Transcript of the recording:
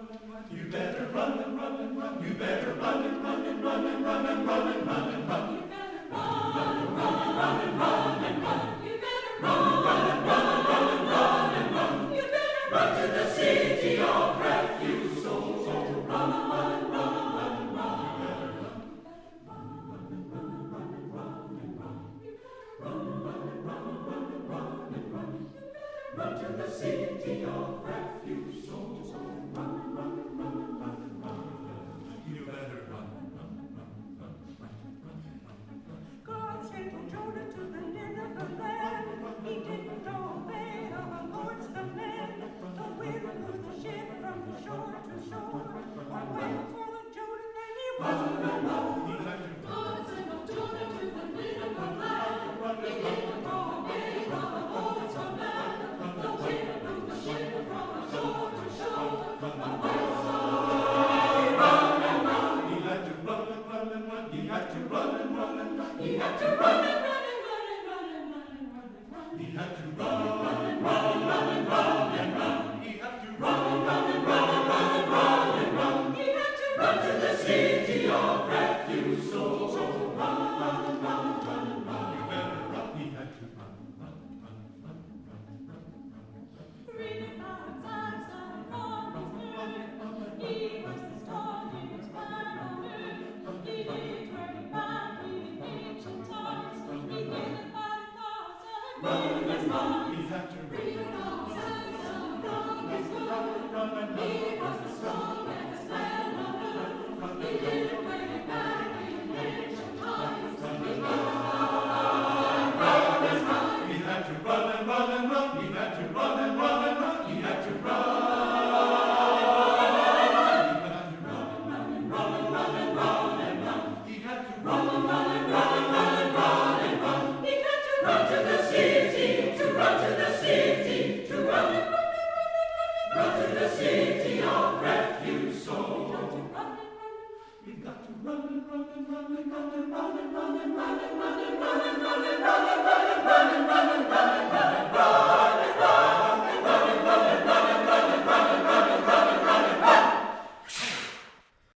You better run and run and run. You better run and run and run and run and run and run and run. You better run and run and run and run and run. You better run and run and run and run and run and run. You better run to the city of refuge. So run and run and run and run and run. You better run. Run and run and run and run and run and run. You better run and run and run and run and run and run. You better run to the city of refuge. So run and run and run and run and run. You better run and run and run and run and run and run and run and run. God sent Jonah to the Nineveh land. He didn't obey the Lord's command. The wind blew the ship from the shore to shore. One whale followed Jonah and he wasn't alone. God sent Jonah to the Nineveh land. He didn't obey the Lord's command. The wind blew the ship from the shore to shore. One whale run and run. He had to run and run and run. He had to run and run and run. He had to run and run and run and run and run and run and run. He had to run and run and run and run and run and run. He had to run and run and run and run and run and run. He had to Run to the city of refuge. So run and run and run and run and run. You better run. He had to run and run and run and run and run and run and run and run. read about Samson from his birth. He was the strongest man on earth. He did very badly in ancient times. He killed about 1,000 Run men. and run. He had to Read about Samson from his birth. run and He run. was the strongest man on earth. He did very badly in ancient times. He killed He had to run and run and run. He had to run and run and run. He had to run. He had to run and run and run and run and run and run. He had to run and run and run and run and run and run. He had to Run to the city, to run to the city, to run and run and run and run and run to the city of refuge. So we've got to run and run and run and run and run and run and run and run and run and run and run and run and run and run.